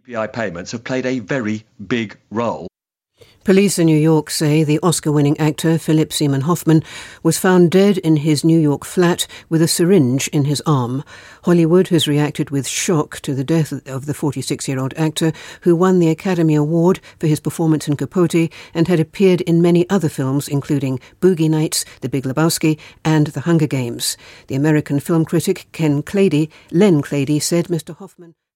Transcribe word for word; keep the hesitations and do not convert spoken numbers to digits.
P I payments have played a very big role. Police in New York say the Oscar-winning actor Philip Seymour Hoffman was found dead in his New York flat with a syringe in his arm. Hollywood has reacted with shock to the death of the forty-six-year-old actor who won the Academy Award for his performance in Capote and had appeared in many other films including Boogie Nights, The Big Lebowski and The Hunger Games. The American film critic Ken Clady, Len Clady said Mister Hoffman